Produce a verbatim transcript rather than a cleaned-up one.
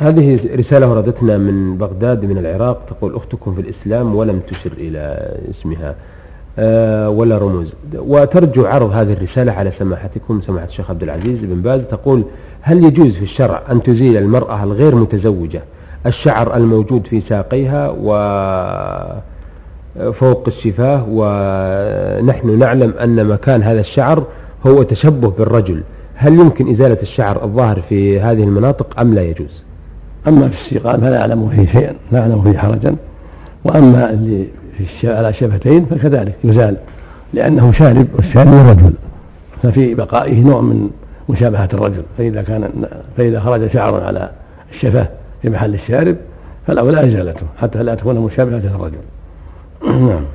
هذه رسالة وردتنا من بغداد من العراق، تقول أختكم في الإسلام ولم تشر إلى اسمها ولا رموز، وترجو عرض هذه الرسالة على سماحتكم سماحة الشيخ عبد العزيز بن باز. تقول: هل يجوز في الشرع أن تزيل المرأة الغير متزوجة الشعر الموجود في ساقيها وفوق الشفاه، ونحن نعلم أن مكان هذا الشعر هو تشبه بالرجل، هل يمكن إزالة الشعر الظاهر في هذه المناطق أم لا يجوز؟ أما في السيقان فلا أعلم فيه شيئا، لا أعلم فيه حرجا، وأما اللي في على الشفتين فكذلك يزال، لأنه شارب والشارب الرجل، ففي بقائه نوع من مشابهة الرجل، فإذا كان فإذا خرج شعر على الشفة في محل الشارب فالأولى إزالته حتى لا تكون مشابهة الرجل. نعم.